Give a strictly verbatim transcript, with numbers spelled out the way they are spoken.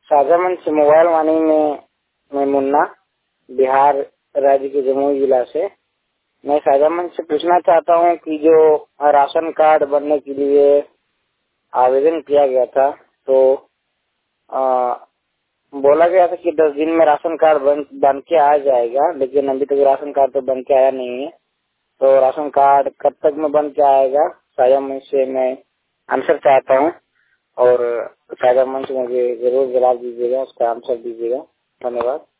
साझा मंच मोबाइल वाणी में मैं मुन्ना, बिहार राज्य के जमुई जिला से। मैं साझा मंच से पूछना चाहता हूँ कि जो राशन कार्ड बनने के लिए आवेदन किया गया था, तो आ, बोला गया था कि दस दिन में राशन कार्ड बन बन के आ जाएगा, लेकिन अभी तक राशन कार्ड तो बन के आया नहीं है। तो राशन कार्ड कब तक में बन के आएगा? साझा मंच से मैं आंसर चाहता हूँ और साझा मंच मुझे जरूर जवाब दीजिएगा, उसका आंसर दीजिएगा। धन्यवाद।